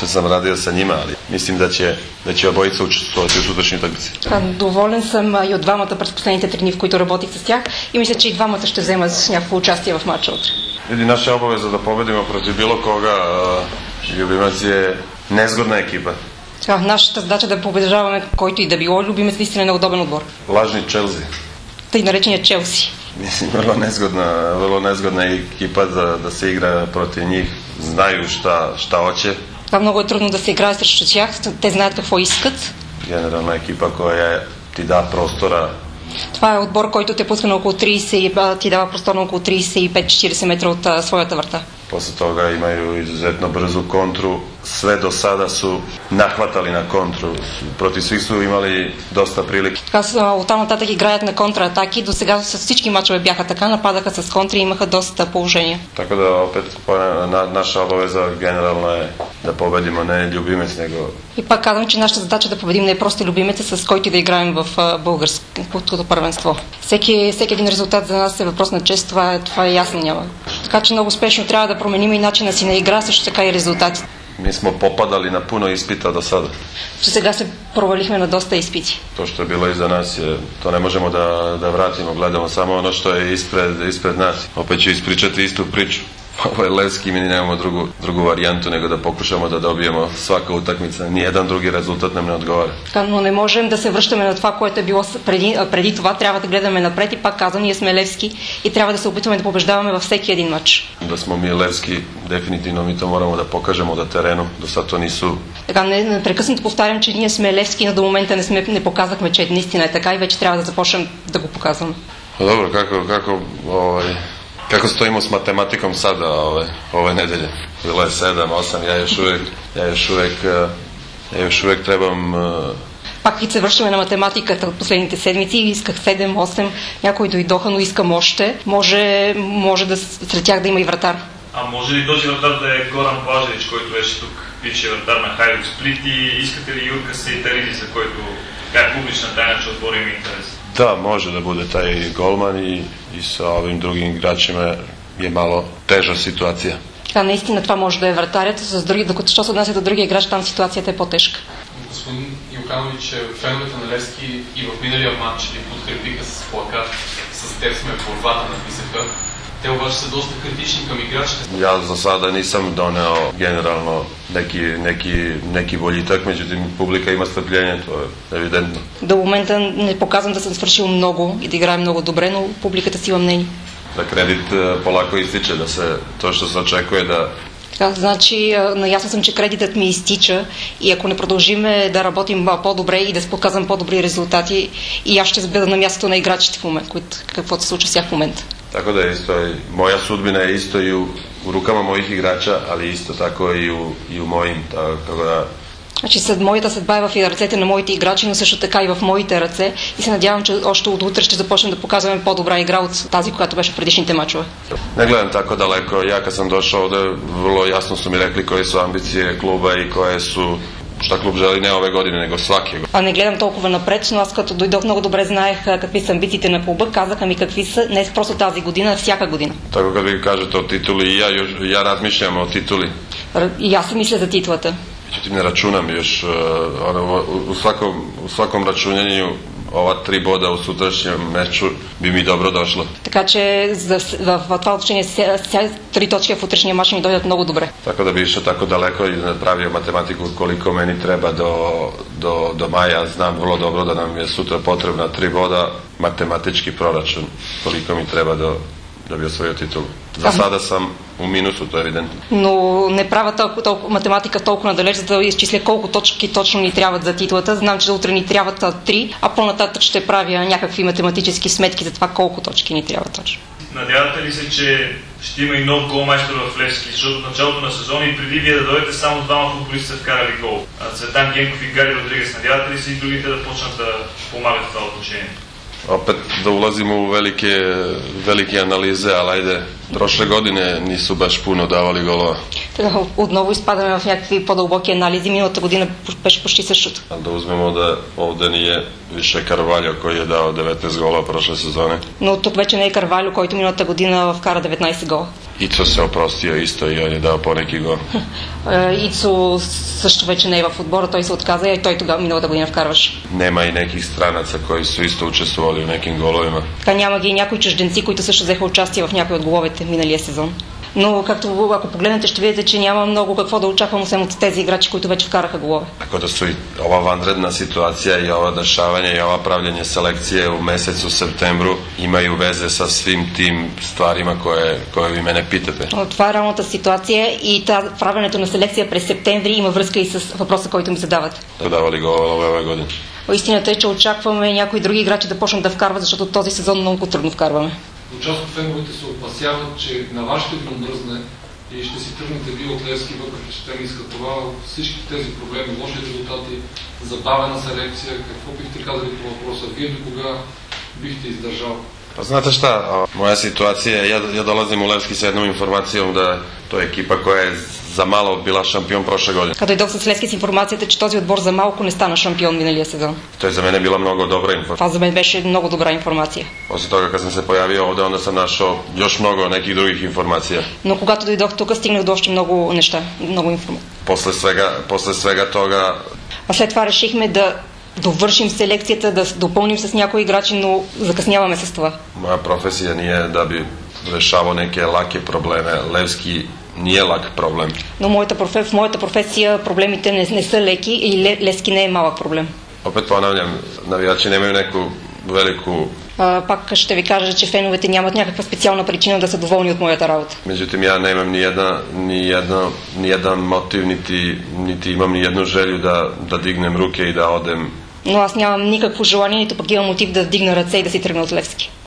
što sam radio sa njima, ali mislim da će obojica učestvovati u sutrašnjoj utakmici. Доволен съм и от двамата през последните 3 дни, в които работих с тях и мисля, че и двамата ще вземат някакво участие в матча утре. Vidi, naša obaveza da pobedimo protiv bilo koga, Ljubimac je nezgodna ekipa. Нашата задача да побеждаваме който и да било. Любимец наистина е неудобен отбор. Lažni Chelsea. Тъй наречения Челси. Mislim, vrlo nezgodna ekipa da se igra protiv njih. Znaju šta hoće. Това много е трудно да се играе срещу тях. Те знаят какво искат. Generalna ekipa koja ti da prostora. Това е отбор, който те пуска на около 30 и ти дава простор на около 35-40 метра от своята врата. Posle toga imaju izuzetno brzu kontru. Sve do sada su nahvatali na kontru. Protiv svih su imali dosta prilike. Оттам нататък играят на контратаки. До сега с всички мачове бяха така. Нападаха с контри и имаха доста положения. Tako da opet naša obaveza generalno je da pobedimo ne Ljubimec, nego... И пак казвам, че нашата задача да победим не е просто Любимеца, с който да играем в българското първенство. Всеки един резултат за нас е въпрос на чест, това е ясно няма. Така че много успешно трябва да променим и начина си на игра, също така и резултати. Mi smo popadali na puno ispita do sada. Сега се провалихме на доста изпити. To što je bilo iza nas, to ne možemo da vratimo, gledamo samo ono što je ispred nas. Opet ću ispričati istu priču. Ovo je Levski, mi nemamo drugu varijantu nego da pokušamo da dobijemo svaka utakmica. Nijedan drugi резултат nam ne odgovara. Но не можем да се връщаме на това, което е било преди това. Трябва да гледаме напред и пак казвам, ние сме Левски и трябва да се опитваме да побеждаваме във всеки един матч. Da smo mi Levski, definitivno mi to moramo da pokažemo da terenu. Do sad to nisu. Така, непрекъснато повтарям, че ние сме Левски, но до момента не показахме, че наистина е така и вече трябва да започнем да го показваме. Dobro, kako stojimo s matematikom sada ove nedelje? Bilo je 7, 8, ja još uvijek trebam... Пак и се връщаме на математиката от последните седмици. Исках 7-8, някои дойдоха, но искам още. Може да сред тях да има и вратар. А може ли този вратар да е Горан Блажевич, който беше тук, бившия вратар на Хайдук Сплит, и искате ли Юрка Сейтариди, за който е публична тайна, че отбора има интерес? Da, može da bude taj golman i sa ovim drugim igračima je malo teža situacija. Така, наистина това може да е вратарят, с други, докато що се отнася до другия играч, там ситуацията е по-тежка. Господин Йоканович, феновете на Левски и в миналия матч ви подкрепиха с плакат "С теб сме в борбата", написаха. Те обаче са доста критични към играчите. Ja za sada nisam doneo generalno neki boljitak, međutim publika ima strpljenje, to je evidentno. До момента не показвам да съм свършил много и да играя много добре, но публиката си има мнение. Da kredit polako ističe, da se to što se očekuje da... Така, значи, наясно съм, че кредитът ми изтича и ако не продължиме да работим по-добре и да показвам по-добри резултати, и аз ще бъда на мястото на играчите в момента, каквото се случва сега в момента. Tako da je isto, moja sudbina je isto i u rukama mojih igrača, ali isto tako i u mojim, tako da... Значи моята съдба е в ръцете на моите играчи, но също така и в моите ръце и се надявам, че още от утре ще започнем да показваме по-добра игра от тази, която беше в предишните мачове. Ne gledam tako daleko. Ja kad sam došao ovde, vrlo jasno su mi rekli koje su ambicije kluba i koje su šta klub želi ne ove godine, nego svake godine. А не гледам толкова напред, но аз като дойдох много добре знаех какви са амбициите на клуба, казаха ми какви са не просто тази година, а всяка година. Tako kad vi kažete o tituli, ja razmišljam o tituli. И аз мисля за титлата. Međutim, ne računam još, u svakom računjanju ova 3 boda u sutrašnjem meču bi mi dobro došlo. Така че в това отношение 3 точки в утрешния мач ми дойдат много добре. Tako da bi išao tako daleko i napravio matematiku koliko meni treba do maja. Znam vrlo dobro da nam je sutra potrebna 3 boda, matematički proračun koliko mi treba da bi osvojio titulu. За sada съм у минусу, то е евидентно. Но не правя математика толкова надалеч, за да изчисля колко точки точно ни трябват за титлата. Знам, че утре ни трябват 3, а по-нататък ще правя някакви математически сметки за това колко точки ни трябва точно. Надявате ли се, че ще има и нов голмайстор в Левски, защото в началото на сезона и преди вие да дойдете само 2 футболисти са вкарали гол? Цветан Генков и Гари Родригес. Надявате ли се и другите да почнат да помагат в това отношение? Opet da ulazimo u velike analize, ali ajde, Prošle godine nisu baš puno davali golova. Отново изпадаме в някакви по-дълбоки анализи. Миналата година беше почти същото. Da uzmemo da ovde nije više Carvalho koji je dao 19 gola prošle sezone. Но тук вече не е Карвалю, който миналата година вкара 19 гола. Ицо се oprostio isto и on je dao понеки гол. Ицо също вече не е в отбора, той се отказа и той тогава миналата година вкарваше. Nema i nekih stranaca koji su isto učestvovali u nekim golovima. Така няма ги и някои чужденци, които също взеха участие в някои от головете миналия сезон. Но както ако погледнете, ще видите, че няма много какво да очаквам освен от тези играчи, които вече вкараха голове. Tako da su i ova vanredna situacija i ova dešavanja i ova pravljenje selekcije u mesecu septembru imaju veze sa svim tim stvarima koje vi mene pitate. Това е реалната ситуация и правенето на селекция през септември има връзка и с въпроса, който ми задавате. Давали голове ove godine. Истината е, че очакваме някои други играчи да почнат да вкарват, защото този сезон много трудно вкарваме. Но част от феновете се опасяват, че на вас ще ви омръзне и ще си тръгнете вие от Левски, въпреки че те не искат това. Всички тези проблеми, лоши резултати, забавена селекция, какво бихте казали по въпроса? Вие до кога бихте издържал? Pa znate šta, moja situacija je, ja dolazim u Levski sa jednom informacijom da to je ekipa koja je za malo bila šampion prošle godine. Като дойдох с Левски с информацията, че този отбор за малко не стана шампион миналия сезон. To je za mene bila mnogo dobra informacija. Това за мен беше много добра информация. Posle toga kad sam se pojavio ovde, onda sam našao još mnogo nekih drugih informacija. Но когато дойдох тук, стигнах до още много неща, много информация. Posle svega toga... А след това решихме да довършим селекцията, да допълним с някои играчи, но закъсняваме с това. Moja profesija nije da bi rešavao neke lake probleme. Levski nije lak problem. Но в моята професия проблемите не са леки и Левски не е малък проблем. Opet ponavljam, navijači nemaju neku veliku... Пак ще ви кажа, че феновете нямат някаква специална причина да са доволни от моята работа. Međutim, ja nemam ni jedan motiv, niti imam ni jednu želju da dignem ruke i da odem. Но аз нямам никакво желание, нито пък имам мотив да вдигна ръце и да си тръгна от Левски.